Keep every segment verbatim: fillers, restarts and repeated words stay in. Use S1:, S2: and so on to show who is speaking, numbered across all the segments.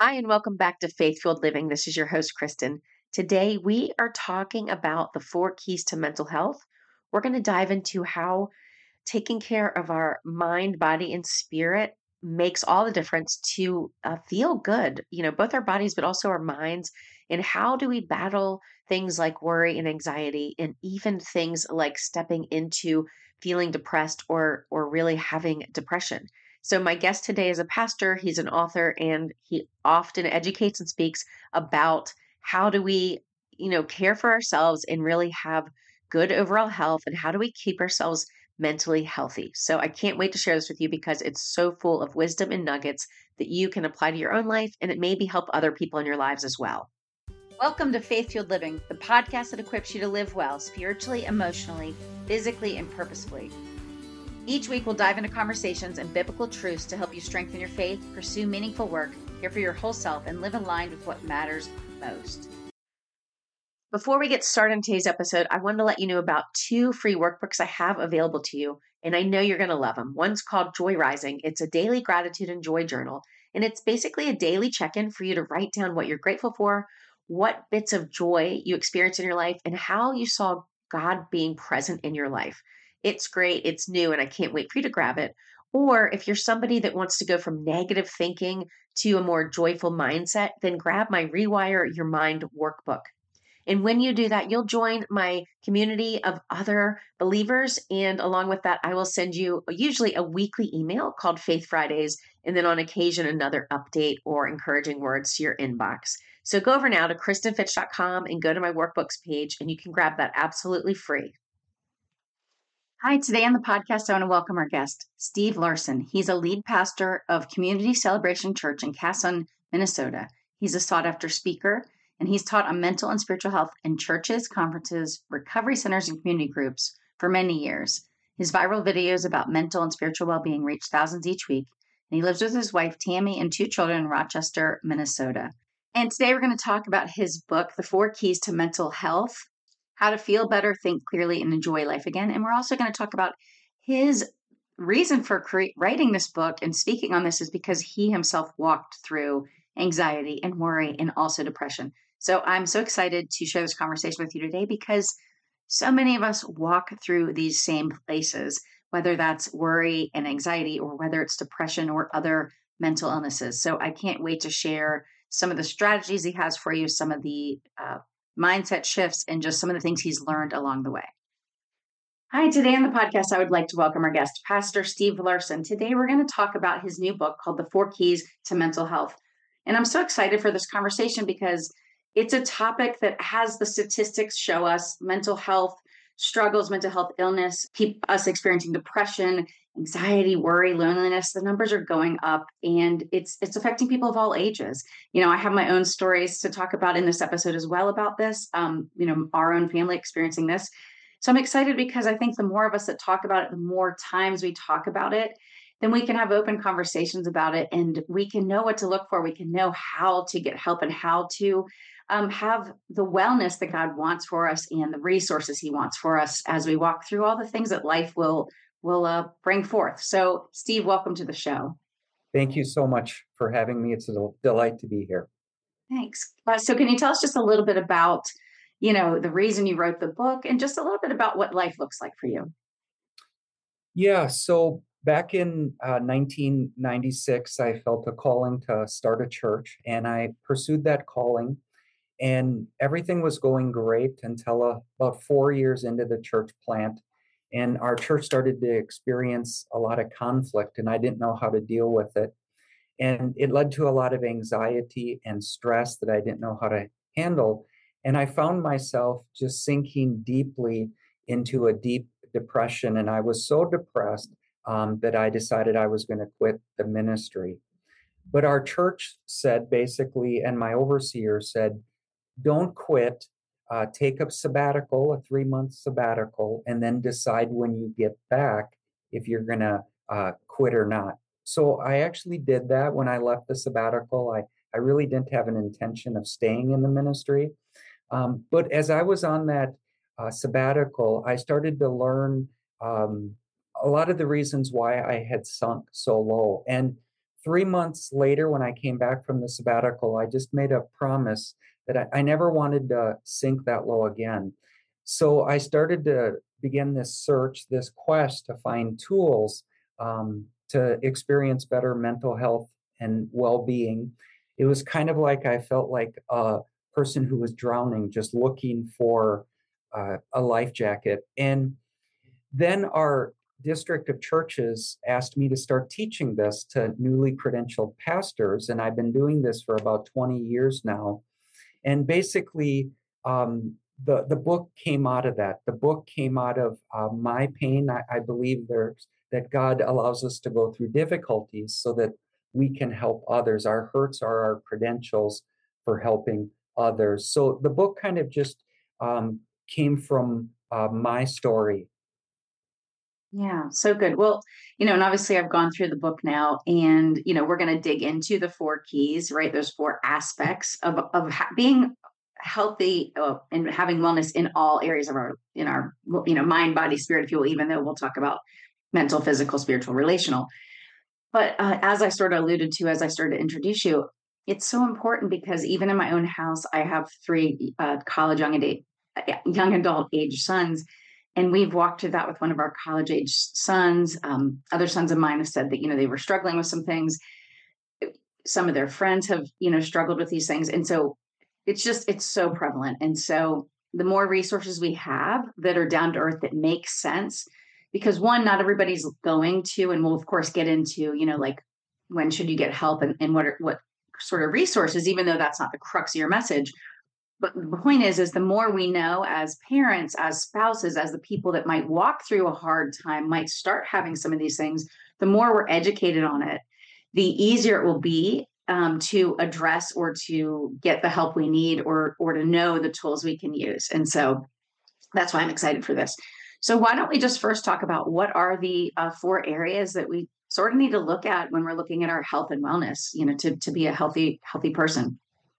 S1: Hi, and welcome back to Faith-Fueled Living. This is your host, Kristen. Today, we are talking about the four keys to mental health. We're going to dive into how taking care of our mind, body, and spirit makes all the difference to uh, feel good, you know, both our bodies, but also our minds. And how do we battle things like worry and anxiety, and even things like stepping into feeling depressed or or really having depression. So my guest today is a pastor, he's an author, and he often educates and speaks about how do we, you know, care for ourselves and really have good overall health, and how do we keep ourselves mentally healthy. So I can't wait to share this with you because it's so full of wisdom and nuggets that you can apply to your own life, and it maybe help other people in your lives as well.
S2: Welcome to Faith-Fueled Living, the podcast that equips you to live well spiritually, emotionally, physically, and purposefully. Each week, we'll dive into conversations and biblical truths to help you strengthen your faith, pursue meaningful work, care for your whole self, and live aligned with what matters most. Before we get started in today's episode, I wanted to let you know about two free workbooks I have available to you, and I know you're going to love them. One's called Joy Rising. It's a daily gratitude and joy journal, and it's basically a daily check-in for you to write down what you're grateful for, what bits of joy you experience in your life, and how you saw God being present in your life. It's great, it's new, and I can't wait for you to grab it. Or if you're somebody that wants to go from negative thinking to a more joyful mindset, then grab my Rewire Your Mind workbook. And when you do that, you'll join my community of other believers. And along with that, I will send you usually a weekly email called Faith Fridays, and then on occasion, another update or encouraging words to your inbox. So go over now to kristen fitch dot com and go to my workbooks page, and you can grab that absolutely free. Hi, today on the podcast, I want to welcome our guest, Steve Larson. He's a lead pastor of Community Celebration Church in Casson, Minnesota. He's a sought-after speaker, and he's taught on mental and spiritual health in churches, conferences, recovery centers, and community groups for many years. His viral videos about mental and spiritual well-being reach thousands each week, and he lives with his wife, Tammy, and two children in Rochester, Minnesota. And today we're going to talk about his book, The Four Keys to Mental Health: How to Feel Better, Think Clearly, and Enjoy Life Again. And we're also going to talk about his reason for cre- writing this book and speaking on this is because he himself walked through anxiety and worry and also depression. So I'm so excited to share this conversation with you today because so many of us walk through these same places, whether that's worry and anxiety or whether it's depression or other mental illnesses. So I can't wait to share some of the strategies he has for you, some of the uh, mindset shifts, and just some of the things he's learned along the way. Hi, today on the podcast, I would like to welcome our guest, Pastor Steve Larson. Today, we're going to talk about his new book called The Four Keys to Mental Health. And I'm so excited for this conversation because it's a topic that, has the statistics show us, mental health struggles, mental health illness, keep us experiencing depression, anxiety, worry, loneliness. The numbers are going up, and it's it's affecting people of all ages. You know, I have my own stories to talk about in this episode as well about this, um, you know, our own family experiencing this. So I'm excited because I think the more of us that talk about it, the more times we talk about it, then we can have open conversations about it, and we can know what to look for. We can know how to get help and how to um, have the wellness that God wants for us and the resources he wants for us as we walk through all the things that life will will uh, bring forth. So, Steve, welcome to the show.
S3: Thank you so much for having me. It's a delight to be here.
S2: Thanks. Uh, so can you tell us just a little bit about, you know, the reason you wrote the book and just a little bit about what life looks like for you?
S3: Yeah, so back in uh, nineteen ninety-six, I felt a calling to start a church, and I pursued that calling, and everything was going great until uh, about four years into the church plant. And our church started to experience a lot of conflict, and I didn't know how to deal with it. And it led to a lot of anxiety and stress that I didn't know how to handle. And I found myself just sinking deeply into a deep depression. And I was so depressed um, that I decided I was going to quit the ministry. But our church said basically, and my overseer said, don't quit. Uh, take a sabbatical, a three-month sabbatical, and then decide when you get back if you're going to uh, quit or not. So I actually did that when I left the sabbatical. I, I really didn't have an intention of staying in the ministry. Um, but as I was on that uh, sabbatical, I started to learn um, a lot of the reasons why I had sunk so low. And three months later, when I came back from the sabbatical, I just made a promise that I, I never wanted to sink that low again. So I started to begin this search, this quest to find tools um, to experience better mental health and well-being. It was kind of like I felt like a person who was drowning, just looking for uh, a life jacket. And then our district of churches asked me to start teaching this to newly credentialed pastors. And I've been doing this for about twenty years now. And basically, um, the, the book came out of that. The book came out of uh, my pain. I, I believe there's, that God allows us to go through difficulties so that we can help others. Our hurts are our credentials for helping others. So the book kind of just um, came from uh, my story.
S2: Yeah, so good. Well, you know, and obviously I've gone through the book now, and you know, we're going to dig into the four keys, right? Those four aspects of of ha- being healthy uh, and having wellness in all areas of our in our you know mind, body, spirit, if you will. Even though we'll talk about mental, physical, spiritual, relational. But uh, as I sort of alluded to, as I started to introduce you, it's so important because even in my own house, I have three uh, college young adult young adult age sons. And we've walked through that with one of our college age sons. Um, other sons of mine have said that, you know, they were struggling with some things. Some of their friends have, you know, struggled with these things. And so it's just, it's so prevalent. And so the more resources we have that are down to earth that make sense, because one, not everybody's going to, and we'll of course get into, you know, like when should you get help and, and what are, what sort of resources, even though that's not the crux of your message. But the point is, is the more we know as parents, as spouses, as the people that might walk through a hard time, might start having some of these things, the more we're educated on it, the easier it will be um, to address or to get the help we need, or or to know the tools we can use. And so that's why I'm excited for this. So why don't we just first talk about what are the uh, four areas that we sort of need to look at when we're looking at our health and wellness, you know, to to be a healthy healthy person.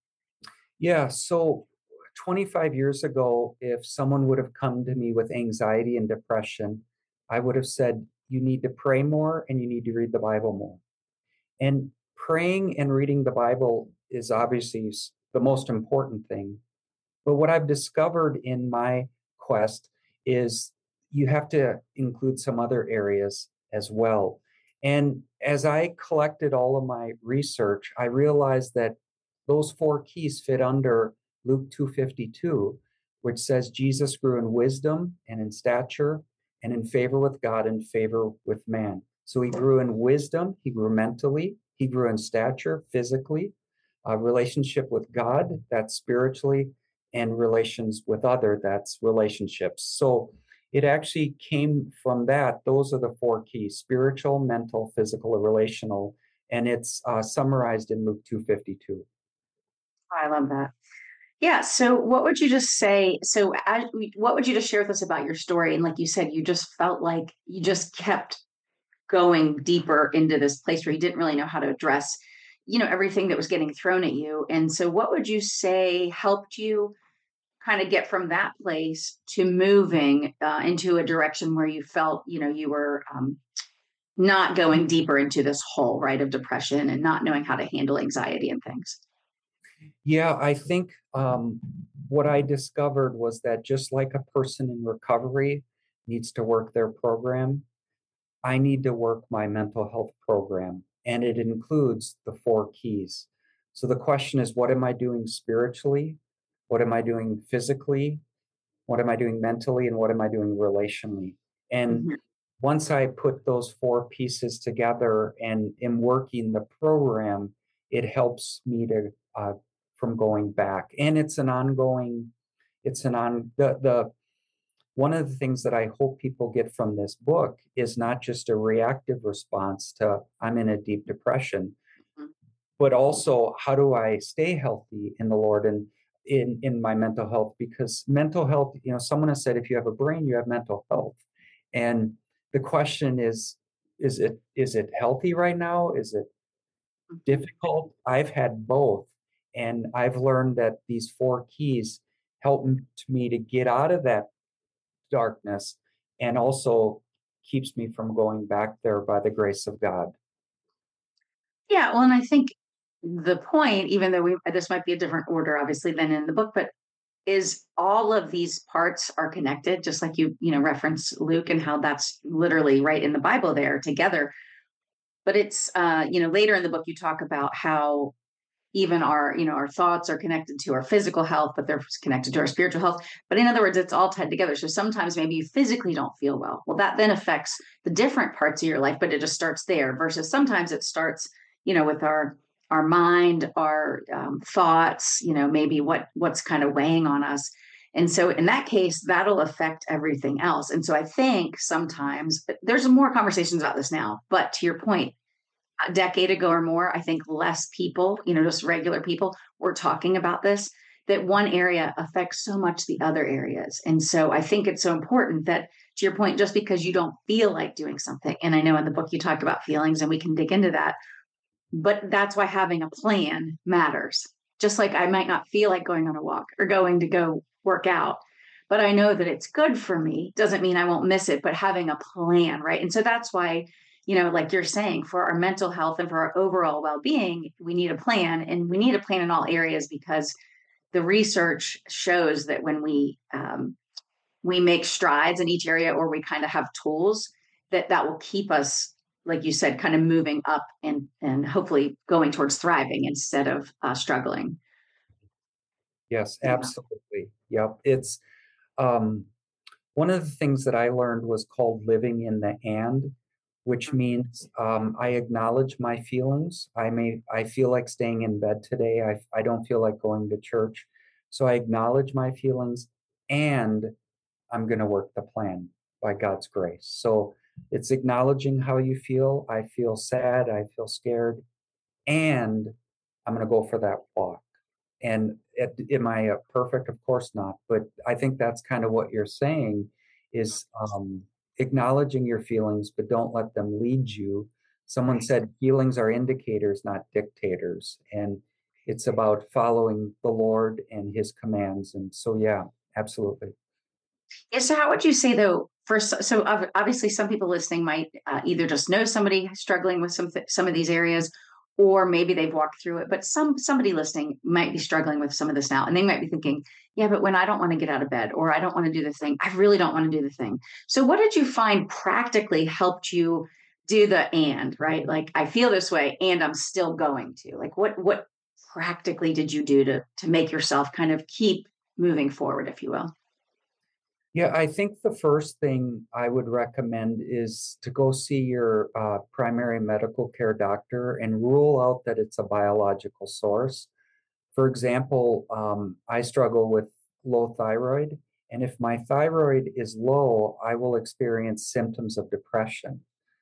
S3: Yeah, so twenty-five years ago, if someone would have come to me with anxiety and depression, I would have said, you need to pray more and you need to read the Bible more. And praying and reading the Bible is obviously the most important thing. But what I've discovered in my quest is you have to include some other areas as well. And as I collected all of my research, I realized that those four keys fit under Luke two fifty-two, which says Jesus grew in wisdom and in stature and in favor with God and favor with man. So he grew in wisdom, he grew mentally, he grew in stature, physically, a relationship with God, that's spiritually, and relations with other, that's relationships. So it actually came from that. Those are the four keys: spiritual, mental, physical, and relational. And it's uh, summarized in Luke two fifty-two.
S2: I love that. Yeah. So, what would you just say? So, as, what would you just share with us about your story? And like you said, you just felt like you just kept going deeper into this place where you didn't really know how to address, you know, everything that was getting thrown at you. And so, what would you say helped you kind of get from that place to moving uh, into a direction where you felt, you know, you were um, not going deeper into this hole, right, of depression and not knowing how to handle anxiety and things?
S3: Yeah, I think um, what I discovered was that just like a person in recovery needs to work their program, I need to work my mental health program. And it includes the four keys. So the question is, what am I doing spiritually? What am I doing physically? What am I doing mentally? And what am I doing relationally? And
S2: Mhm.
S3: once I put those four pieces together and am working the program, it helps me to uh, from going back. And it's an ongoing, it's an on the the one of the things that I hope people get from this book is not just a reactive response to I'm in a deep depression, but also how do I stay healthy in the Lord and in in my mental health? Because mental health, you know, someone has said if you have a brain, you have mental health. And the question is, is it is it healthy right now? Is it
S2: Mhm.
S3: difficult? I've had both. And I've learned that these four keys help m- to me to get out of that darkness and also keeps me from going back there by the grace of God.
S2: Yeah, well, and I think the point, even though we this might be a different order, obviously, than in the book, but is all of these parts are connected, just like you, you know, reference Luke and how that's literally right in the Bible there together. But it's, uh, you know, later in the book, you talk about how even our, you know, our thoughts are connected to our physical health, but they're connected to our spiritual health. But in other words, it's all tied together. So sometimes maybe you physically don't feel well. Well, that then affects the different parts of your life, but it just starts there versus sometimes it starts, you know, with our, our mind, our um, thoughts, you know, maybe what, what's kind of weighing on us. And so in that case, that'll affect everything else. And so I think sometimes there's more conversations about this now, but to your point, a decade ago or more, I think less people, you know, just regular people were talking about this, that one area affects so much the other areas. And so I think it's so important that, to your point, just because you don't feel like doing something, and I know in the book you talk about feelings and we can dig into that, but that's why having a plan matters. Just like I might not feel like going on a walk or going to go work out, but I know that it's good for me. Doesn't mean I won't miss it, but having a plan, right? And so that's why, you know, like you're saying, for our mental health and for our overall well-being, we need a plan, and we need a plan in all areas because the research shows that when we um, we make strides in each area, or we kind of have tools that that will keep us, like you said, kind of moving up and and hopefully going towards thriving instead of uh, struggling.
S3: Yes,
S2: Yeah.
S3: absolutely. Yep. It's um, one of the things that I learned was called living in the and, which means um, I acknowledge my feelings. I may I feel like staying in bed today. I I don't feel like going to church, so I acknowledge my feelings, and I'm going to work the plan by God's grace. So it's acknowledging how you feel. I feel sad. I feel scared, and I'm going to go for that walk. And it, am I uh, perfect? Of course not. But I think that's kind of what you're saying is um, acknowledging your feelings, but don't let them lead you. Someone
S2: Right.
S3: said feelings are indicators, not dictators. And it's about following the Lord and his commands. And so, yeah, absolutely.
S2: Yeah. So, how would you say though? First, so ob- obviously, some people listening might uh, either just know somebody struggling with some th- some of these areas, or maybe they've walked through it. But some somebody listening might be struggling with some of this now, and they might be thinking, "Yeah, but when I don't want to get out of bed, or I don't want to do the thing, I really don't want to do the thing." So, what did you find practically helped you do the and right? Like, I feel this way, and I'm still going to. Like, what what practically did you do to to make yourself kind of keep moving forward, if you will?
S3: Yeah, I think the first thing I would recommend is to go see your uh, primary medical care doctor and rule out that it's a biological source. For example, um, I struggle with low thyroid, and if my thyroid is low, I will experience symptoms of depression.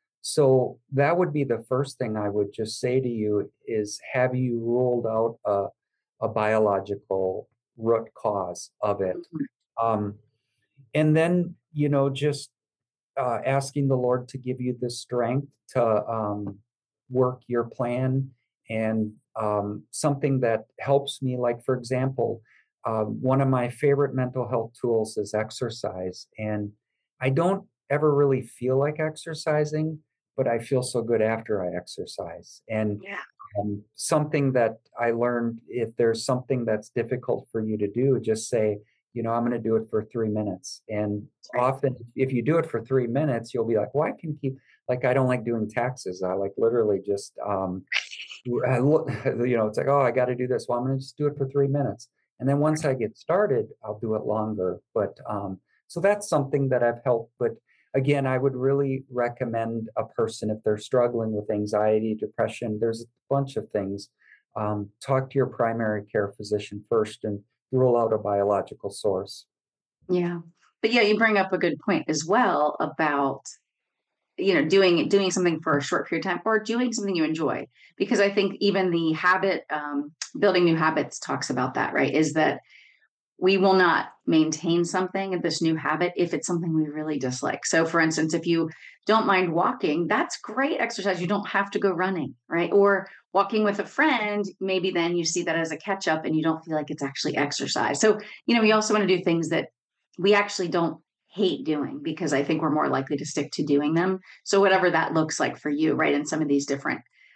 S3: So that would be the first thing I would just say to you is, have you ruled out a, a biological root cause of it?
S2: Mhm.
S3: Um, and then, you know, just uh, asking the Lord to give you the strength to um, work your plan. And um, something that helps me, like, for example, um, one of my favorite mental health tools is exercise. And I don't ever really feel like exercising, but I feel so good after I exercise. And
S2: Yeah.
S3: um, something that I learned, if there's something that's difficult for you to do, just say, you know, I'm going to do it for three minutes. And
S2: Right.
S3: often, if you do it for three minutes, you'll be like, well, I can keep, like, I don't like doing taxes. I like literally just, um, I look, you know, it's like, oh, I got to do this. Well, I'm going to just do it for three minutes. And then once I get started, I'll do it longer. But um, so that's something that I've helped. But again, I would really recommend a person if they're struggling with anxiety, depression, there's a bunch of things. Um, talk to your primary care physician first and rule out a biological source.
S2: Yeah. But yeah, you bring up a good point as well about, you know, doing doing something for a short period of time or doing something you enjoy. Because I think even the habit, um, building new habits talks about that, right? Is that we will not maintain something in this new habit if it's something we really dislike. So, for instance, if you don't mind walking, that's great exercise. You don't have to go running, right? Or walking with a friend, maybe then you see that as a catch up and you don't feel like it's actually exercise. So, you know, we also want to do things that we actually don't hate doing because I think we're more likely to stick to doing them. So, whatever that looks like for you, right? In some of these different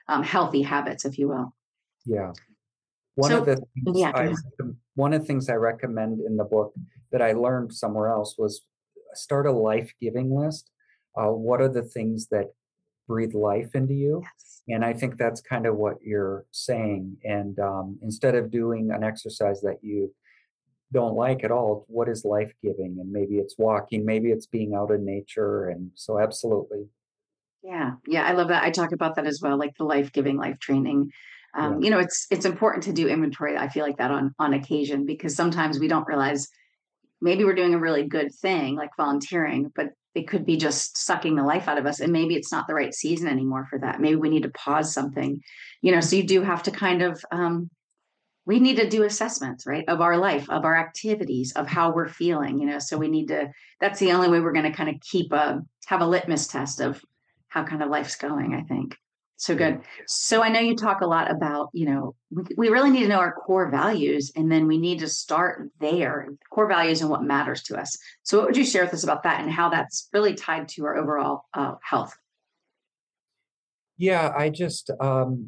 S2: um, healthy habits, if you will.
S3: Yeah. One of
S2: So,
S3: the things
S2: yeah, go
S3: I
S2: ahead.
S3: one of the things I recommend in the book that I learned somewhere else was start a life-giving list. Uh, what are the things that breathe life into you?
S2: Yes.
S3: And I think that's kind of what you're saying. And um, instead of doing an exercise that you don't like at all, what is life-giving? And maybe it's walking, maybe it's being out in nature. And so, absolutely,
S2: Yeah, yeah, I love that. I talk about that as well, like the life-giving life training.
S3: yeah,
S2: Um, you know, it's it's important to do inventory. I feel like that on on occasion because sometimes we don't realize maybe we're doing a really good thing like volunteering, but it could be just sucking the life out of us. And maybe it's not the right season anymore for that. Maybe we need to pause something, you know, so you do have to kind of, um, we need to do assessments, right, of our life, of our activities, of how we're feeling, you know, so we need to, that's the only way we're going to kind of keep a, have a litmus test of how kind of life's going, I think. So
S3: yeah.
S2: good. So I know you talk a lot about, you know, we, we really need to know our core values and then we need to start there, core values and what matters to us. So what would you share with us about that and how that's really tied to our overall uh, health?
S3: Yeah, I just, um,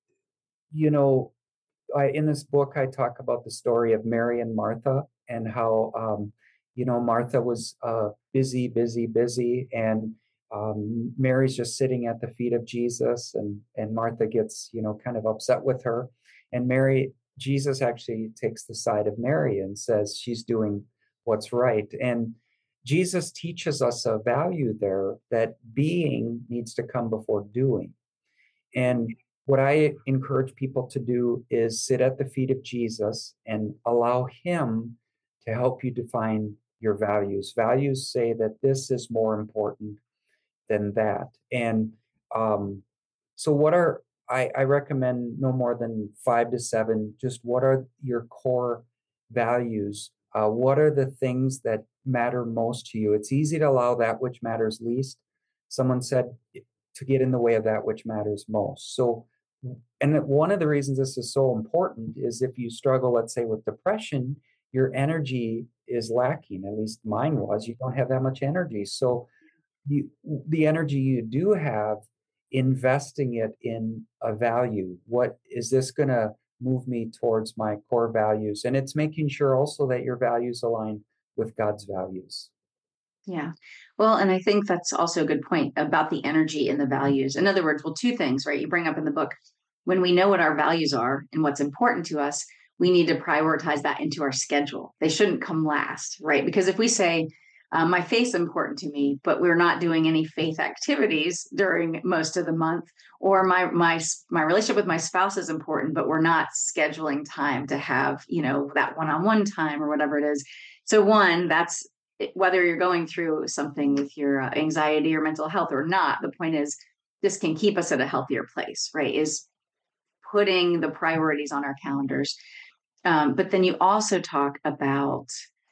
S3: you know, I, in this book, I talk about the story of Mary and Martha and how, um, you know, Martha was uh, busy, busy, busy, and um, Mary's just sitting at the feet of Jesus, and and Martha gets, you know, kind of upset with her, and Mary, Jesus actually takes the side of Mary and says she's doing what's right, and Jesus teaches us a value there that being needs to come before doing. And what I encourage people to do is sit at the feet of Jesus and allow Him to help you define your values. Values say that this is more important than that. And um, so, what are I, I recommend no more than five to seven. Just what are your core values? Uh, what are the things that matter most to you? It's easy to allow that which matters least. Someone said to get in the way of that which matters most. So, and one of the reasons this is so important is if you struggle, let's say, with depression, your energy is lacking. At least mine was. You don't have that much energy. So, you, the energy you do have, investing it in a value. What is this going to move me towards my core values? And it's making sure also that your values align with God's values.
S2: Yeah. Well, and I think that's also a good point about the energy and the values. In other words, well, two things, right? You bring up in the book, when we know what our values are and what's important to us, we need to prioritize that into our schedule. They shouldn't come last, right? Because if we say, um, my faith's important to me, but we're not doing any faith activities during most of the month, or my my my relationship with my spouse is important, but we're not scheduling time to have, you know, that one-on-one time or whatever it is. So one, that's whether you're going through something with your uh, anxiety or mental health or not, the point is this can keep us at a healthier place, right? Is putting the priorities on our calendars. Um, but then you also talk about,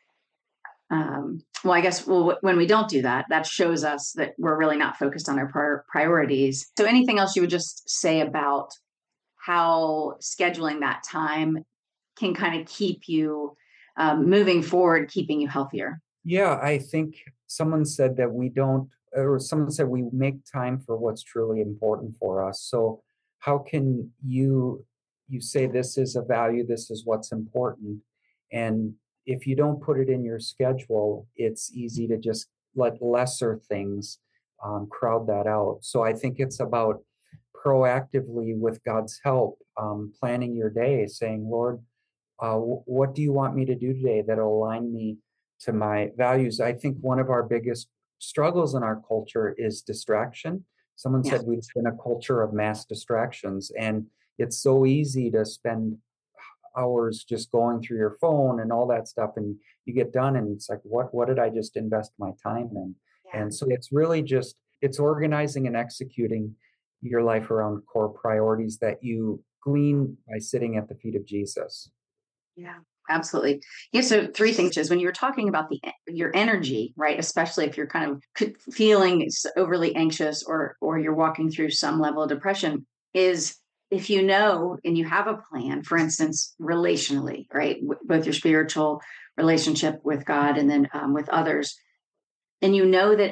S2: um, well, I guess well, when we don't do that, that shows us that we're really not focused on our prior- priorities. So anything else you would just say about how scheduling that time can kind of keep you um, moving forward, keeping you healthier?
S3: Yeah, I think someone said that we don't, or someone said we make time for what's truly important for us. So how can you you say this is a value, this is what's important, and if you don't put it in your schedule, it's easy to just let lesser things um, crowd that out. So I think it's about proactively, with God's help, um, planning your day, saying, Lord, uh, what do you want me to do today that'll align me to my values? I think one of our biggest struggles in our culture is distraction. Someone
S2: Yeah.
S3: said we've been a culture of mass distractions, and it's so easy to spend hours just going through your phone and all that stuff, and you get done and it's like, what what did I just invest my time in?
S2: Yeah.
S3: And so it's really just it's organizing and executing your life around core priorities that you glean by sitting at the feet of Jesus.
S2: Yeah, absolutely. Yeah. So three things is when you were talking about the your energy, right? Especially if you're kind of c- feeling s- overly anxious or or you're walking through some level of depression, is if you know and you have a plan, for instance, relationally, right? W- both your spiritual relationship with God and then um, with others, and you know that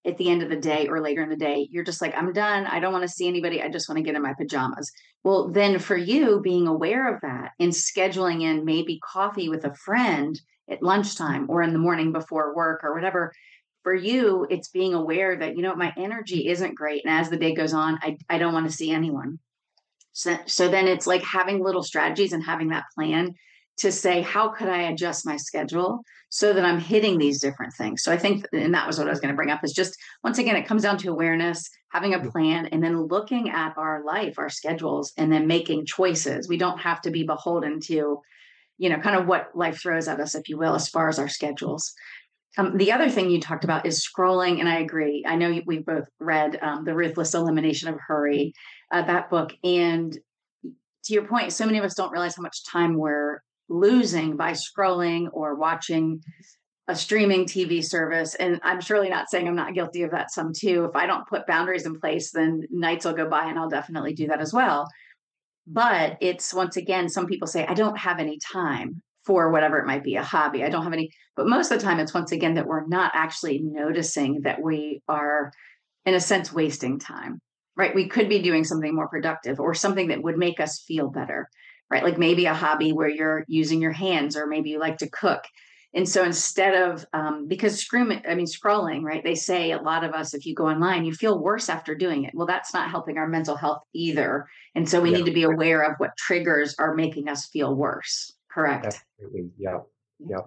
S2: at the end of the day or later in the day, you're just like, I'm done. I don't want to see anybody. I just want to get in my pajamas. Well, then for you, being aware of that and scheduling in maybe coffee with a friend at lunchtime or in the morning before work or whatever, for you, it's being aware that, you know, my energy isn't great. And as the day goes on, I, I don't want to see anyone. So, so then it's like having little strategies and having that plan to say, how could I adjust my schedule so that I'm hitting these different things? So I think, and that was what I was going to bring up, is just, once again, it comes down to awareness, having a plan, and then looking at our life, our schedules, and then making choices. We don't have to be beholden to, you know, kind of what life throws at us, if you will, as far as our schedules. Um, the other thing you talked about is scrolling, and I agree. I know we've both read um, The Ruthless Elimination of Hurry, uh, that book. And to your point, so many of us don't realize how much time we're losing by scrolling or watching a streaming T V service. And I'm surely not saying I'm not guilty of that some too. If I don't put boundaries in place, then nights will go by and I'll definitely do that as well. But it's, once again, some people say, I don't have any time for whatever it might be, a hobby. I don't have any, but most of the time it's, once again, that we're not actually noticing that we are, in a sense, wasting time, right? We could be doing something more productive or something that would make us feel better, right? Like maybe a hobby where you're using your hands, or maybe you like to cook. And so instead of, um, because screaming, I mean, scrolling, right? They say a lot of us, if you go online, you feel worse after doing it. Well, that's not helping our mental health either. And so we
S3: Yeah.
S2: need to be aware of what triggers are making us feel worse. Correct.
S3: Absolutely. Yeah. Yeah.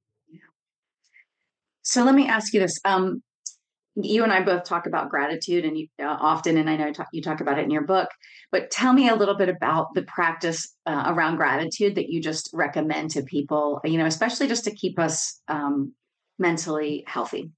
S2: So let me ask you this. Um, you and I both talk about gratitude, and you, uh, often, and I know talk, you talk about it in your book, but tell me a little bit about the practice uh, around gratitude that you just recommend to people, you know, especially just to keep us um, mentally healthy.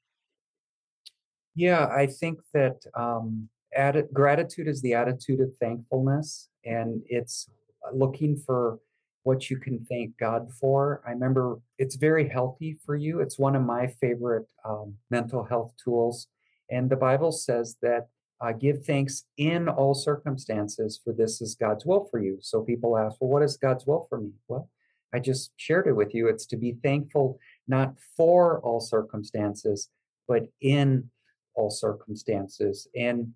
S3: Yeah, I think that um, atti- gratitude is the attitude of thankfulness, and it's looking for what you can thank God for. I remember it's very healthy for you. It's one of my favorite um, mental health tools. And the Bible says that uh, give thanks in all circumstances, for this is God's will for you. So people ask, well, what is God's will for me? Well, I just shared it with you. It's to be thankful, not for all circumstances, but in all circumstances. And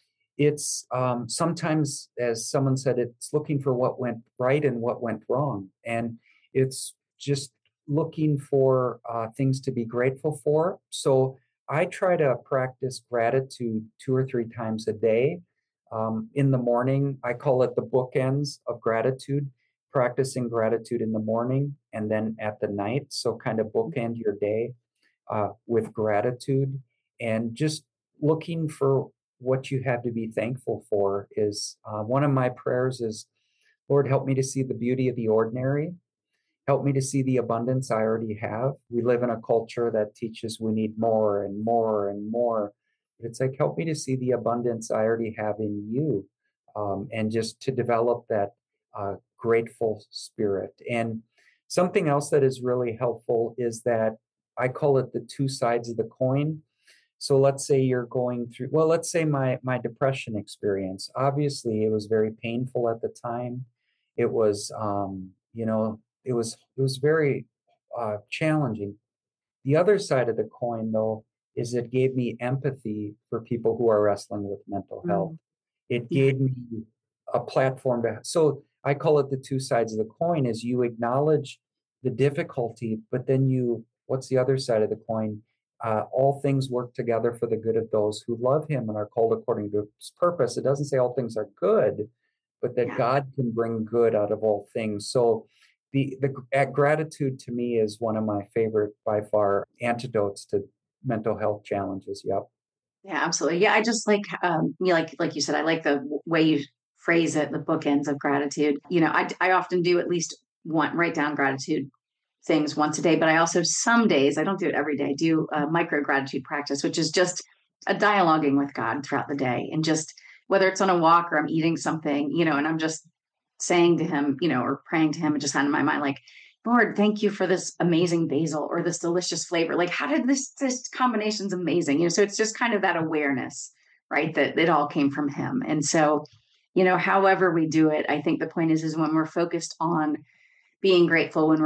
S3: it's um, sometimes, as someone said, it's looking for what went right and what went wrong. And it's just looking for uh, things to be grateful for. So I try to practice gratitude two or three times a day. Um, in the morning, I call it the bookends of gratitude, practicing gratitude in the morning and then at the night. So kind of bookend your day uh, with gratitude, and just looking for what you have to be thankful for. Is uh, one of my prayers is, Lord, help me to see the beauty of the ordinary. Help me to see the abundance I already have. We live in a culture that teaches we need more and more and more. But it's like, help me to see the abundance I already have in you, um, and just to develop that uh, grateful spirit. And something else that is really helpful is that I call it the two sides of the coin. So let's say you're going through, well, let's say my my depression experience. Obviously, it was very painful at the time. It was, um, you know, it was it was very uh, challenging. The other side of the coin, though, is it gave me empathy for people who are wrestling with mental health.
S2: Mm.
S3: It
S2: Yeah.
S3: gave me a platform to. So I call it the two sides of the coin. Is you acknowledge the difficulty, but then you, what's the other side of the coin? Uh, all things work together for the good of those who love him and are called according to his purpose. It doesn't say all things are good, but that
S2: Yeah.
S3: God can bring good out of all things. So the, the at gratitude to me is one of my favorite, by far, antidotes to mental health challenges. Yep.
S2: Yeah, absolutely. Yeah, I just like, um, you like like you said, I like the w- way you phrase it, the bookends of gratitude. You know, I I often do at least one, write down gratitude things once a day, but I also, some days, I don't do it every day, do a micro gratitude practice, which is just a dialoguing with God throughout the day. And just whether it's on a walk or I'm eating something, you know, and I'm just saying to him, you know, or praying to him, and just had in my mind, like, Lord, thank you for this amazing basil or this delicious flavor. Like, how did this, this combination's amazing? You know, so it's just kind of that awareness, right? That it all came from him. And so, you know, however we do it, I think the point is, is when we're focused on being grateful, when we're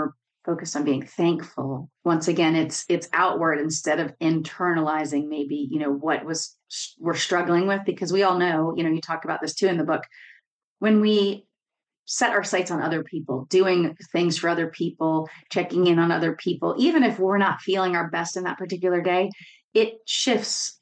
S2: focused on being thankful. Once again, it's it's outward instead of internalizing maybe, you know, what was we're struggling with, because we all know, you know, you talk about this too in the book, when we set our sights on other people, doing things for other people, checking in on other people, even if we're not feeling our best in that particular day, it shifts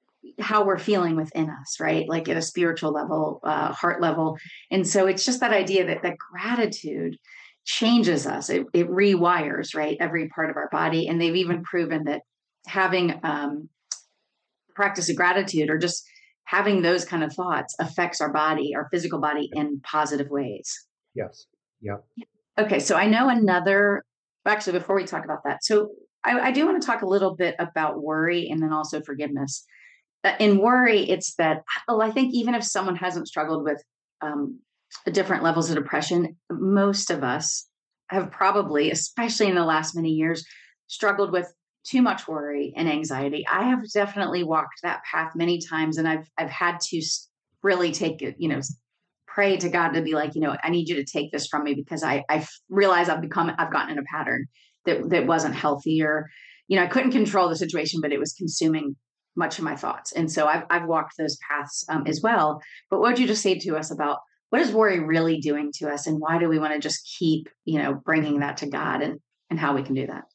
S2: how we're feeling within us, right? Like at a spiritual level, uh, heart level. And so it's just that idea that that gratitude changes us. It, it rewires, right? Every part of our body. And they've even proven that having um, practice of gratitude, or just having those kind of thoughts, affects our body, our physical body, in positive ways.
S3: Yes. Yeah.
S2: Okay. So I know another, actually, before we talk about that, so I, I do want to talk a little bit about worry and then also forgiveness. Uh, in worry, it's that, oh, I think even if someone hasn't struggled with um, different levels of depression, most of us have probably, especially in the last many years, struggled with too much worry and anxiety. I have definitely walked that path many times, and I've I've had to really take it, you know, pray to God to be like, you know, I need you to take this from me, because I I realize I've become I've gotten in a pattern that that wasn't healthy, or, you know, I couldn't control the situation, but it was consuming much of my thoughts. And so I've I've walked those paths um, as well. But what would you just say to us about what is worry really doing to us, and why do we want to just keep, you know, bringing that to God, and and how we can do that?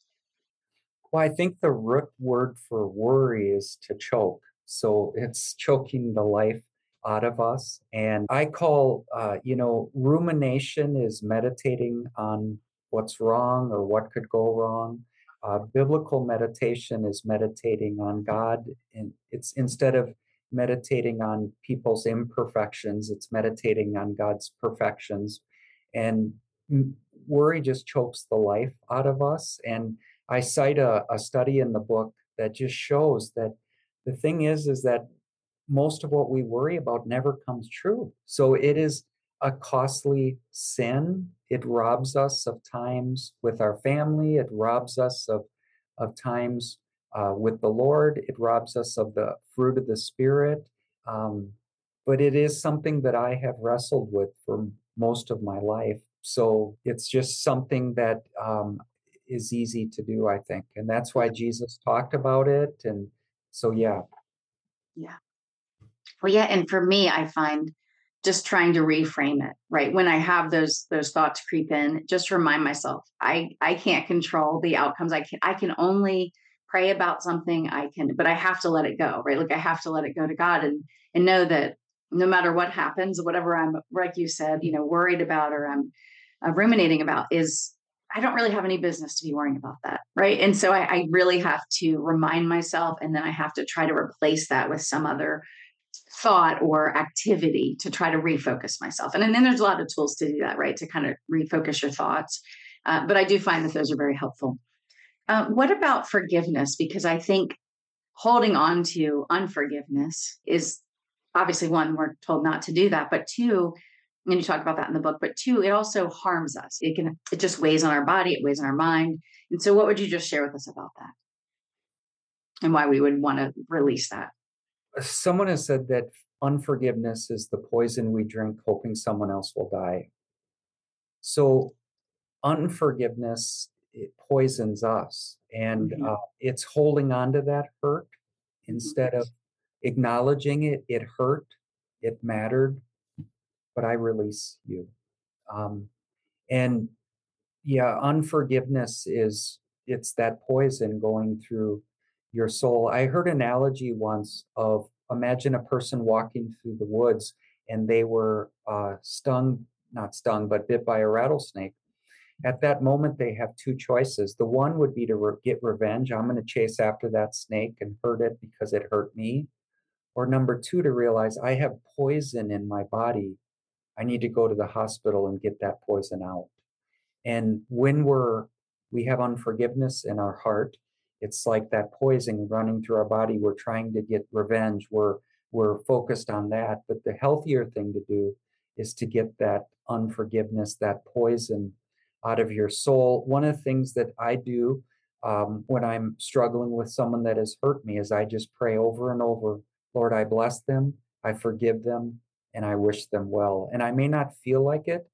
S3: Well, I think the root word for worry is to choke. So it's choking the life out of us. And I call, uh, you know, rumination is meditating on what's wrong or what could go wrong. Uh, biblical meditation is meditating on God. And it's instead of meditating on people's imperfections, it's meditating on God's perfections. And mm, worry just chokes the life out of us. And I cite a, a study in the book that just shows that the thing is, is that most of what we worry about never comes true. So it is a costly sin. It robs us of times with our family. It robs us of, of times uh, with the Lord. It robs us of the fruit of the Spirit. Um, but it is something that I have wrestled with for most of my life. So it's just something that um, is easy to do, I think. And that's why Jesus talked about it. And so, yeah.
S2: Yeah. Well, yeah. And for me, I find just trying to reframe it, right? When I have those those thoughts creep in, just remind myself, I I can't control the outcomes. I can I can only pray about something. I can, but I have to let it go, right? Like I have to let it go to God, and and know that no matter what happens, whatever I'm, like you said, you know, worried about, or I'm uh, ruminating about, is I don't really have any business to be worrying about that, right? And so I, I really have to remind myself, and then I have to try to replace that with some other thought or activity to try to refocus myself. And, and then there's a lot of tools to do that, right? To kind of refocus your thoughts. Uh, but I do find that those are very helpful. Uh, what about forgiveness? Because I think holding on to unforgiveness is obviously, one, we're told not to do that, but two, and you talk about that in the book, but two, it also harms us. It can, it just weighs on our body, it weighs on our mind. And so what would you just share with us about that, and why we would want to release that?
S3: Someone has said that unforgiveness is the poison we drink, hoping someone else will die. So unforgiveness, it poisons us, and
S2: Mm-hmm.
S3: uh, it's holding on to that hurt instead of acknowledging it. It hurt, it mattered, but I release you. Um, and yeah, unforgiveness is, it's that poison going through your soul. I heard an analogy once of, imagine a person walking through the woods and they were uh, stung, not stung, but bit by a rattlesnake. At that moment, they have two choices. The one would be to re- get revenge. I'm going to chase after that snake and hurt it because it hurt me. Or number two, to realize I have poison in my body. I need to go to the hospital and get that poison out. And when we're we have unforgiveness in our heart, it's like that poison running through our body. We're trying to get revenge. We're we're focused on that. But the healthier thing to do is to get that unforgiveness, that poison out of your soul. One of the things that I do um, when I'm struggling with someone that has hurt me is I just pray over and over, Lord, I bless them, I forgive them, and I wish them well. And I may not feel like it,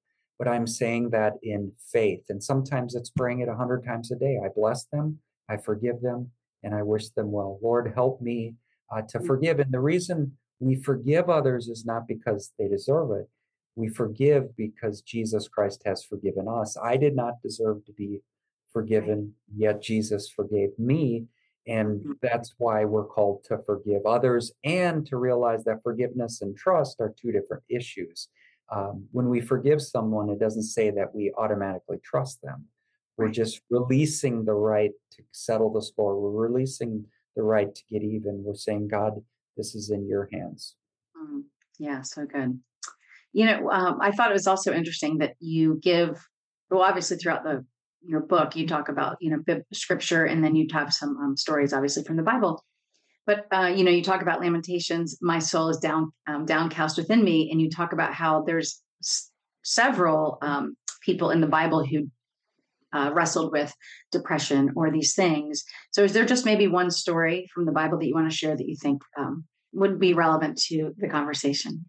S3: but I'm saying that in faith. And sometimes it's praying it a hundred times a day. I bless them, I forgive them, and I wish them well. Lord, help me uh, to forgive. And the reason we forgive others is not because they deserve it. We forgive because Jesus Christ has forgiven us. I did not deserve to be forgiven, yet Jesus forgave me. And that's why we're called to forgive others and to realize that forgiveness and trust are two different issues. Um, when we forgive someone, it doesn't say that we automatically trust them. We're
S1: Right.
S3: just releasing the right to settle the score. We're releasing the right to get even. We're saying, God, this is in your hands.
S1: Mm, yeah, so good. You know, um, I thought it was also interesting that you give, well, obviously throughout the your book, you talk about, you know, bib- scripture, and then you have some um, stories, obviously, from the Bible. But uh, you know, you talk about Lamentations, my soul is down, um, downcast within me, and you talk about how there's s- several um, people in the Bible who uh, wrestled with depression or these things. So, is there just maybe one story from the Bible that you want to share that you think um, would be relevant to the conversation?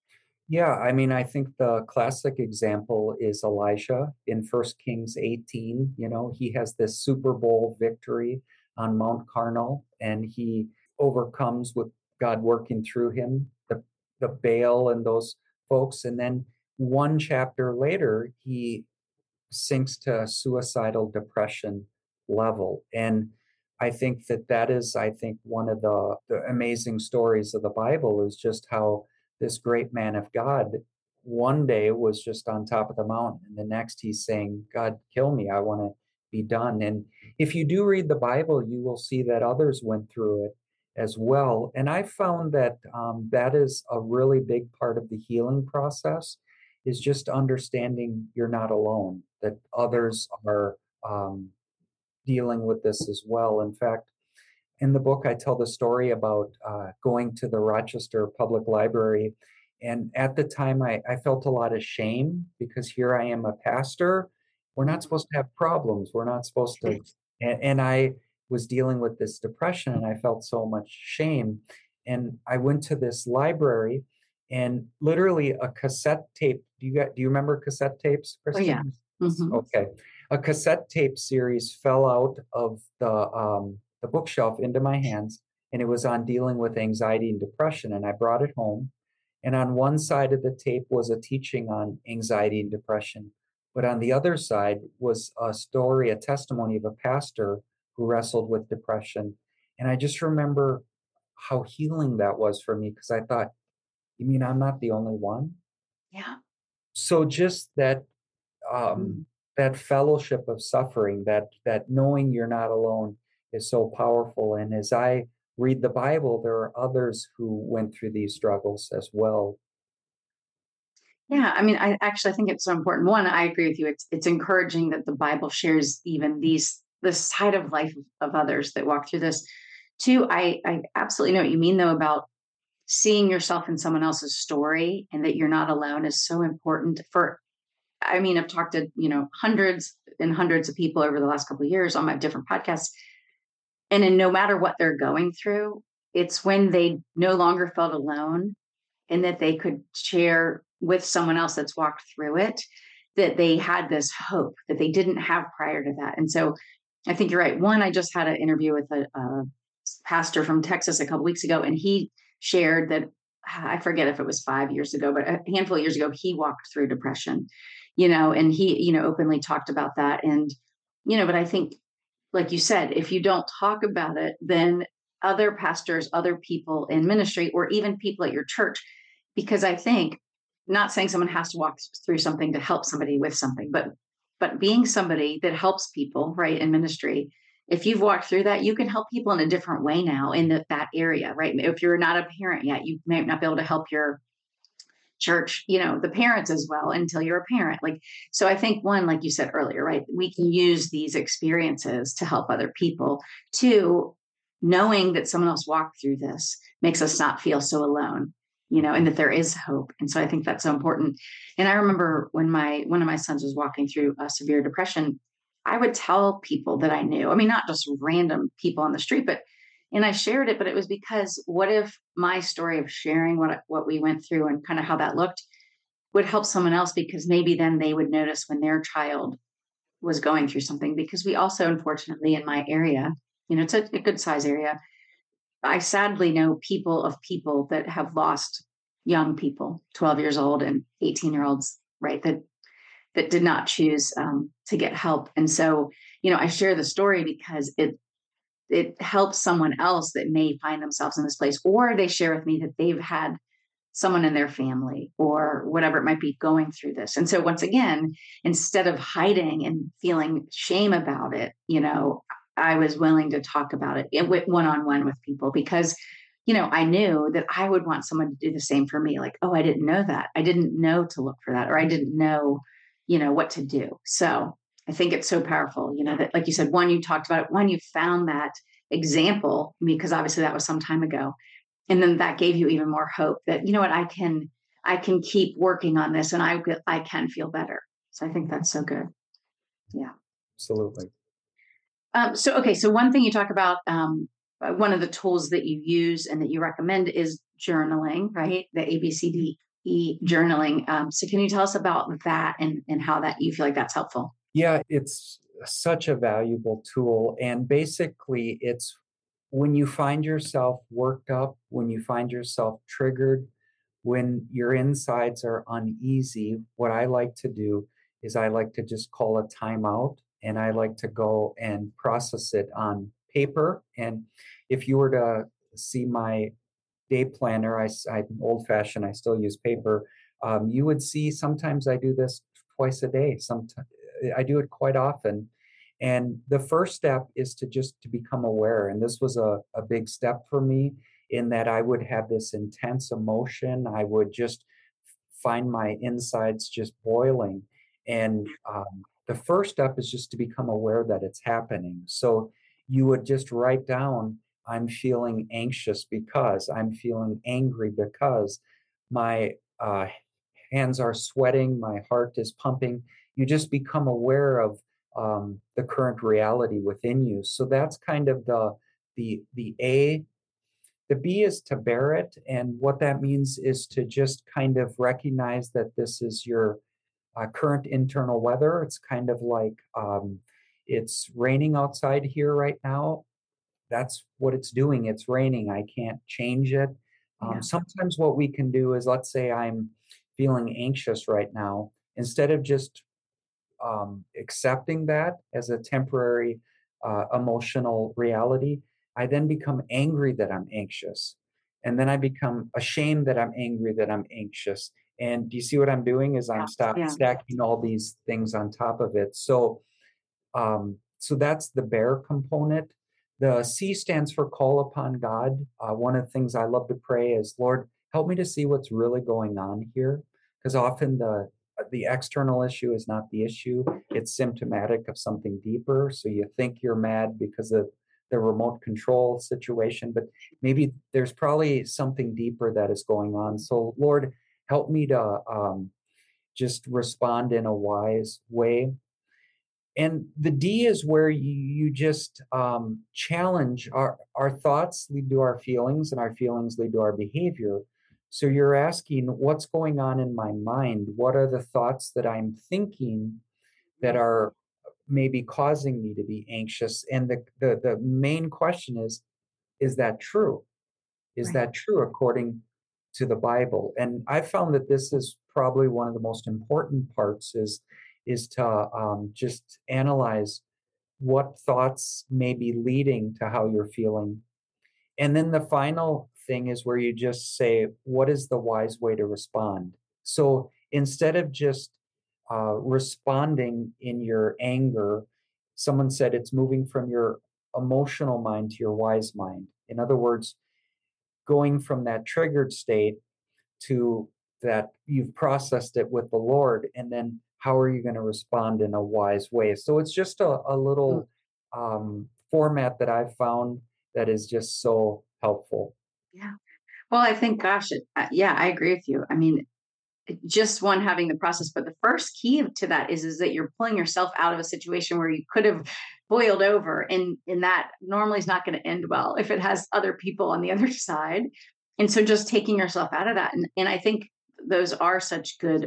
S3: Yeah, I mean, I think the classic example is Elijah in First Kings eighteen. You know, he has this Super Bowl victory on Mount Carmel, and he overcomes with God working through him, the, the Baal and those folks. And then one chapter later, he sinks to suicidal depression level. And I think that that is, I think, one of the, the amazing stories of the Bible is just how this great man of God one day was just on top of the mountain, and the next he's saying, God, kill me. I want to be done. And if you do read the Bible, you will see that others went through it as well. And I found that um, that is a really big part of the healing process is just understanding you're not alone, that others are um, dealing with this as well. In fact, in the book, I tell the story about uh, going to the Rochester Public Library. And at the time, I, I felt a lot of shame because here I am a pastor. We're not supposed to have problems. We're not supposed to. And, and I was dealing with this depression and I felt so much shame. And I went to this library and literally a cassette tape. Do you got, do you remember cassette tapes,
S1: Oh yeah.
S3: Kristen?
S1: Hmm.
S3: Okay. A cassette tape series fell out of the um, the bookshelf into my hands, and it was on dealing with anxiety and depression. And I brought it home. And on one side of the tape was a teaching on anxiety and depression. But on the other side was a story, a testimony of a pastor who wrestled with depression. And I just remember how healing that was for me because I thought, you mean I'm not the only one?
S1: Yeah.
S3: So just that um,
S1: Mm.
S3: that fellowship of suffering, that that knowing you're not alone is so powerful. And as I read the Bible, there are others who went through these struggles as well.
S1: Yeah, I mean, I actually I think it's so important. One, I agree with you. It's it's encouraging that the Bible shares even these this side of life of, of others that walk through this. Two, I I absolutely know what you mean though about seeing yourself in someone else's story and that you're not alone is so important for. I mean, I've talked to you know hundreds and hundreds of people over the last couple of years on my different podcasts, and in no matter what they're going through, it's when they no longer felt alone and that they could share with someone else that's walked through it, that they had this hope that they didn't have prior to that. And so I think you're right. One, I just had an interview with a, a pastor from Texas a couple weeks ago, and he shared that I forget if it was five years ago, but a handful of years ago, he walked through depression, you know, and he, you know, openly talked about that. And, you know, but I think, like you said, if you don't talk about it, then other pastors, other people in ministry, or even people at your church, because I think, not saying someone has to walk through something to help somebody with something, but but being somebody that helps people, right, in ministry, if you've walked through that, you can help people in a different way now in the, that area, right? If you're not a parent yet, you may not be able to help your church, you know, the parents as well until you're a parent. Like, so I think one, like you said earlier, right, we can use these experiences to help other people. Two, knowing that someone else walked through this makes us not feel so alone, you know, and that there is hope. And so I think that's so important. And I remember when my one of my sons was walking through a severe depression, I would tell people that I knew. I mean, not just random people on the street, but and I shared it, but it was because what if my story of sharing what what we went through and kind of how that looked
S2: would help someone else, because maybe then they would notice when their child was going through something. Because we also, unfortunately, in my area, you know, it's a, a good size area. I sadly know people of people that have lost young people, twelve years old and eighteen year olds, right? That, that did not choose um, to get help. And so, you know, I share the story because it, it helps someone else that may find themselves in this place, or they share with me that they've had someone in their family or whatever it might be going through this. And so once again, instead of hiding and feeling shame about it, you know, I was willing to talk about it one-on-one with people, because, you know, I knew that I would want someone to do the same for me. Like, oh, I didn't know that. I didn't know to look for that, or I didn't know, you know, what to do. So I think it's so powerful, you know, that, like you said, one, you talked about it, one, you found that example, because obviously that was some time ago. And then that gave you even more hope that, you know what, I can, I can keep working on this, and I, I can feel better. So I think that's so good. Yeah.
S3: Absolutely.
S2: Um, so, okay. So one thing you talk about, um, one of the tools that you use and that you recommend is journaling, right? The A B C D E journaling. Um, so can you tell us about that, and, and how that you feel like that's helpful?
S3: Yeah, it's such a valuable tool. And basically, it's when you find yourself worked up, when you find yourself triggered, when your insides are uneasy, what I like to do is I like to just call a timeout, and I like to go and process it on paper. And if you were to see my day planner, I, I'm old fashioned, I still use paper. Um, you would see sometimes I do this twice a day. Sometimes I do it quite often. And the first step is to just to become aware. And this was a, a big step for me, in that I would have this intense emotion. I would just find my insides just boiling. And um, the first step is just to become aware that it's happening. So you would just write down, I'm feeling anxious because, I'm feeling angry because, my uh, hands are sweating, my heart is pumping. You just become aware of um, the current reality within you. So that's kind of the the the A. The B is to bear it, and what that means is to just kind of recognize that this is your uh, current internal weather. It's kind of like um, it's raining outside here right now. That's what it's doing. It's raining. I can't change it. Um,
S2: Yeah.
S3: sometimes what we can do is, let's say I'm feeling anxious right now, instead of just um, accepting that as a temporary uh, emotional reality, I then become angry that I'm anxious. And then I become ashamed that I'm angry that I'm anxious. And do you see what I'm doing? Is I'm stop,
S2: Yeah.
S3: stacking all these things on top of it. So, um, so that's the bear component. The C stands for call upon God. Uh, one of the things I love to pray is, Lord, help me to see what's really going on here. Because often the the external issue is not the issue. It's symptomatic of something deeper. So you think you're mad because of the remote control situation, but maybe there's probably something deeper that is going on. So Lord, help me to um, just respond in a wise way. And the D is where you, you just um, challenge our, our thoughts lead to our feelings, and our feelings lead to our behavior. So you're asking, what's going on in my mind? What are the thoughts that I'm thinking that are maybe causing me to be anxious? And the, the, the main question is, is that true? Is
S2: Right.
S3: that true according to the Bible? And I found that this is probably one of the most important parts is, is to um, just analyze what thoughts may be leading to how you're feeling. And then the final thing is where you just say, what is the wise way to respond? So instead of just uh, responding in your anger, someone said it's moving from your emotional mind to your wise mind. In other words, going from that triggered state to that you've processed it with the Lord, and then how are you going to respond in a wise way? So it's just a, a little um, format that I've found that is just so helpful.
S2: Yeah. Well, I think, gosh, it, uh, yeah, I agree with you. I mean, just one, having the process, but the first key to that is, is that you're pulling yourself out of a situation where you could have boiled over, and, and that normally is not going to end well if it has other people on the other side. And so just taking yourself out of that. And, and I think those are such good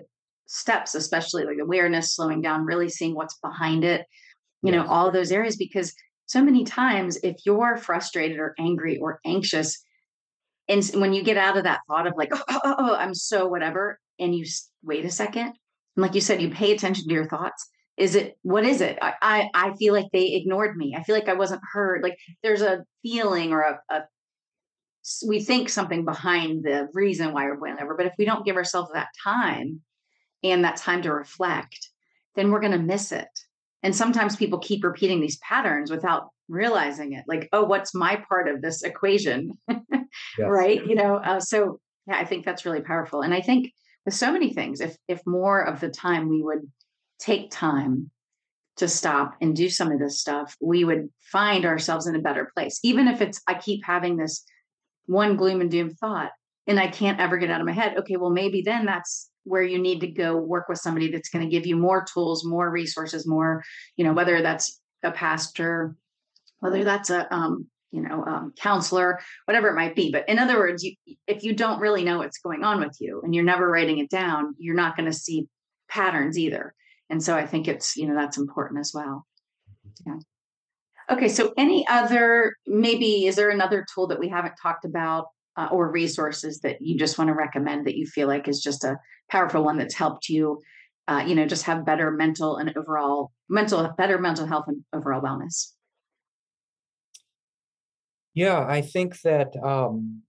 S2: steps, especially like awareness, slowing down, really seeing what's behind it, you know,
S3: Yes.
S2: all of those areas. Because so many times, if you're frustrated or angry or anxious, and s- when you get out of that thought of like, oh, oh, oh, oh, I'm so whatever, and you s- wait a second, and like you said, you pay attention to your thoughts. Is it, what is it? I, I, I feel like they ignored me. I feel like I wasn't heard. Like there's a feeling or a, a s- we think something behind the reason why we're whatever. But if we don't give ourselves that time and that time to reflect, then we're going to miss it. And sometimes people keep repeating these patterns without realizing it. Like, oh, what's my part of this equation?
S3: Yes.
S2: Right. You know, uh, so yeah, I think that's really powerful. And I think with so many things, if if more of the time we would take time to stop and do some of this stuff, we would find ourselves in a better place. Even if it's, I keep having this one gloom and doom thought and I can't ever get out of my head. Okay, well, maybe then that's where you need to go work with somebody that's going to give you more tools, more resources, more, you know, whether that's a pastor, whether that's a, um, you know, um, counselor, whatever it might be. But in other words, you, if you don't really know what's going on with you and you're never writing it down, you're not going to see patterns either. And so I think it's, you know, that's important as well. Yeah. Okay, so any other, maybe, is there another tool that we haven't talked about uh, or resources that you just want to recommend that you feel like is just a powerful one that's helped you, uh, you know, just have better mental and overall mental, better mental health and overall wellness?
S3: Yeah, I think that um,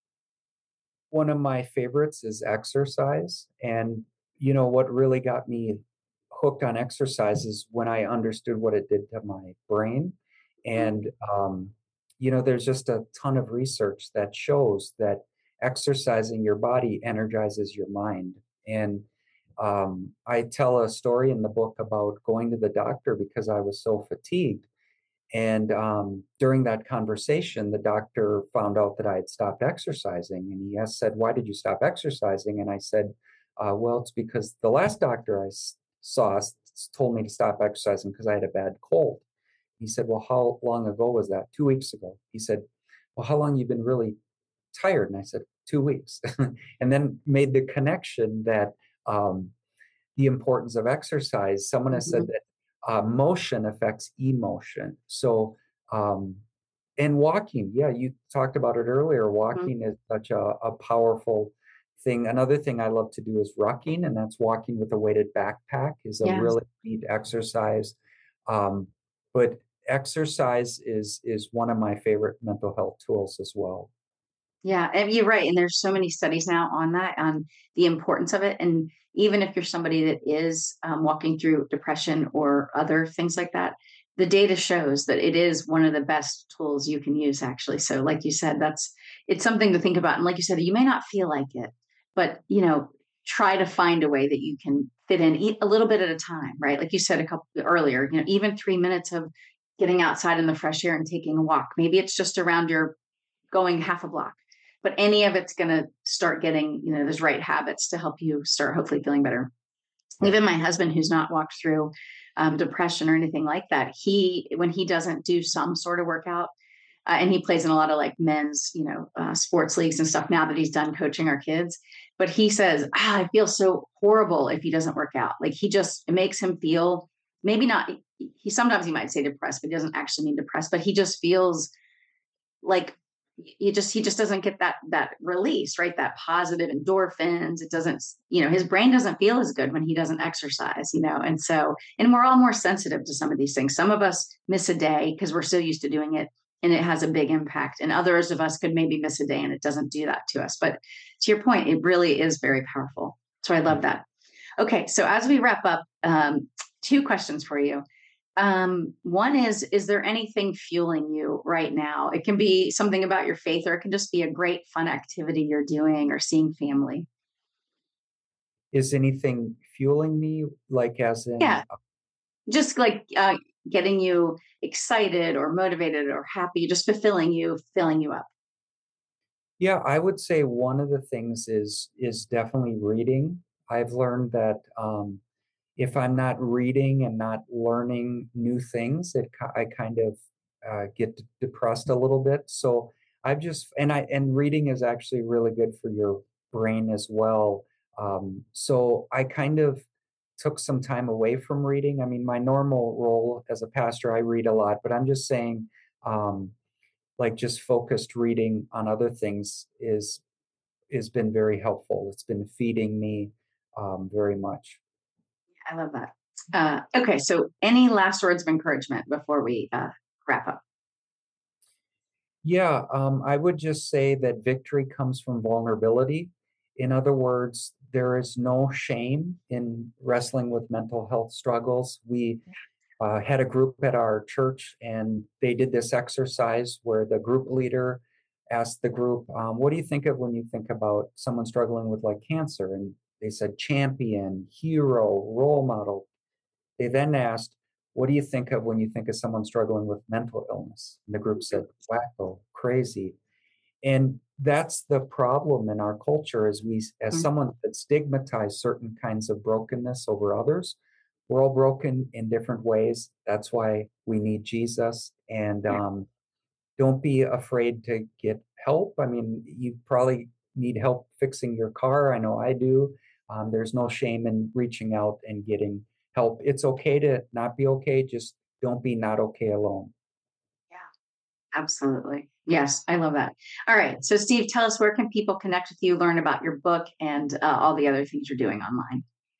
S3: one of my favorites is exercise. And, you know, what really got me hooked on exercise is when I understood what it did to my brain. And, um, you know, there's just a ton of research that shows that exercising your body energizes your mind. And um, I tell a story in the book about going to the doctor because I was so fatigued. And um, during that conversation, the doctor found out that I had stopped exercising. And he asked, said, "Why did you stop exercising?" And I said, uh, "Well, it's because the last doctor I s- saw s- told me to stop exercising because I had a bad cold." He said, "Well, how long ago was that?" "Two weeks ago." He said, "Well, how long you been really tired?" And I said, "Two weeks." And then made the connection that um, the importance of exercise. Someone has said
S2: Mhm.
S3: that uh, motion affects emotion. So, um, and walking, yeah, you talked about it earlier.
S2: Mhm.
S3: Walking is such a, a powerful thing. Another thing I love to do is rucking, and that's walking with a weighted backpack is a
S2: Yes.
S3: really neat exercise. Um, but exercise is is one of my favorite mental health tools as well.
S2: Yeah, and you're right. And there's so many studies now on that, on the importance of it. And even if you're somebody that is um, walking through depression or other things like that, the data shows that it is one of the best tools you can use, actually. So, like you said, that's it's something to think about. And like you said, you may not feel like it, but you know, try to find a way that you can fit in, eat a little bit at a time, right? Like you said a couple earlier, you know, even three minutes of getting outside in the fresh air and taking a walk. Maybe it's just around your going half a block, but any of it's going to start getting, you know, those right habits to help you start hopefully feeling better.
S3: Yeah.
S2: Even my husband, who's not walked through um, depression or anything like that, he, when he doesn't do some sort of workout, uh, and he plays in a lot of like men's, you know, uh, sports leagues and stuff now that he's done coaching our kids. But he says, ah, I feel so horrible if he doesn't work out. Like he just, it makes him feel maybe not, he sometimes he might say depressed, but he doesn't actually mean depressed, but he just feels like he just he just doesn't get that that release, right? That positive endorphins. It doesn't, you know, his brain doesn't feel as good when he doesn't exercise, you know. And so, and we're all more sensitive to some of these things. Some of us miss a day because we're so used to doing it and it has a big impact. And others of us could maybe miss a day and it doesn't do that to us. But to your point, it really is very powerful. So I love that. Okay, so as we wrap up, um, two questions for you. Um, one is, is there anything fueling you right now? It can be something about your faith, or it can just be a great fun activity you're doing or seeing family.
S3: Is anything fueling me, like as in,
S2: Yeah, just like uh, getting you excited or motivated or happy, just fulfilling you, filling you up.
S3: yeah, I would say one of the things is is definitely reading. I've learned that um, if I'm not reading and not learning new things, it ki- I kind of uh, get d- depressed a little bit. So I've just and I and reading is actually really good for your brain as well. Um, so I kind of took some time away from reading. I mean, my normal role as a pastor, I read a lot, but I'm just saying, um, like just focused reading on other things is has been very helpful. It's been feeding me um, very much.
S2: I love that. Uh, okay, so any last words of encouragement before we uh, wrap up?
S3: Yeah, um, I would just say that victory comes from vulnerability. In other words, there is no shame in wrestling with mental health struggles. We uh, had a group at our church, and they did this exercise where the group leader asked the group, um, what do you think of when you think about someone struggling with like cancer? And they said champion, hero, role model. They then asked, what do you think of when you think of someone struggling with mental illness? And the group said, wacko, crazy. And that's the problem in our culture is we, as someone that stigmatized certain kinds of brokenness over others, we're all broken in different ways. That's why we need Jesus. And um, don't be afraid to get help. I mean, you probably need help fixing your car. I know I do. Um, there's no shame in reaching out and getting help. It's okay to not be okay. Just don't be not okay alone.
S2: Yeah, absolutely. Yes, I love that. All right. So, Steve, tell us, where can people connect with you, learn about your book, and uh, all the other things you're doing online?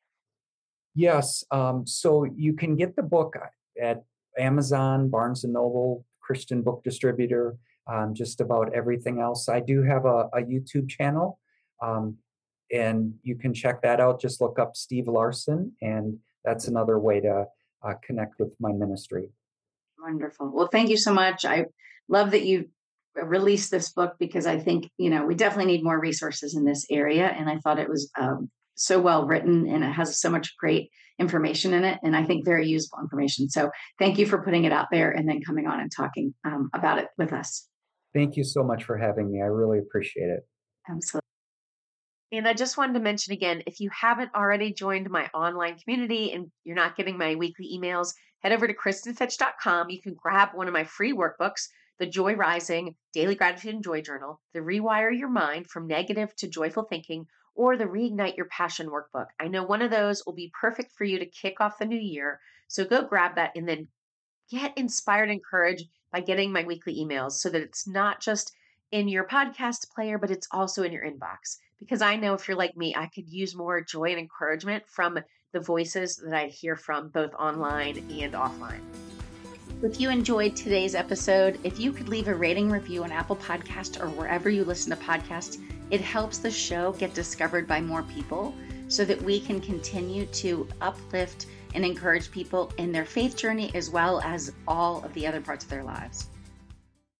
S3: Yes. Um, so you can get the book at Amazon, Barnes and Noble, Christian book distributor, um, just about everything else. I do have a, a YouTube channel, um, and you can check that out. Just look up Steve Larson, and that's another way to uh, connect with my ministry.
S2: Wonderful. Well, thank you so much. I love that you released this book because I think, you know, we definitely need more resources in this area. And I thought it was um, so well written, and it has so much great information in it, and I think very useful information. So thank you for putting it out there and then coming on and talking um, about it with us.
S3: Thank you so much for having me. I really appreciate it.
S2: Absolutely.
S1: And I just wanted to mention again, if you haven't already joined my online community and you're not getting my weekly emails, head over to kristen fitch dot com. You can grab one of my free workbooks, the Joy Rising Daily Gratitude and Joy Journal, the Rewire Your Mind from Negative to Joyful Thinking, or the Reignite Your Passion workbook. I know one of those will be perfect for you to kick off the new year. So go grab that and then get inspired and encouraged by getting my weekly emails so that it's not just in your podcast player, but it's also in your inbox. Because I know if you're like me, I could use more joy and encouragement from the voices that I hear from both online and offline.
S2: If you enjoyed today's episode, if you could leave a rating review on Apple Podcast or wherever you listen to podcasts, it helps the show get discovered by more people so that we can continue to uplift and encourage people in their faith journey as well as all of the other parts of their lives.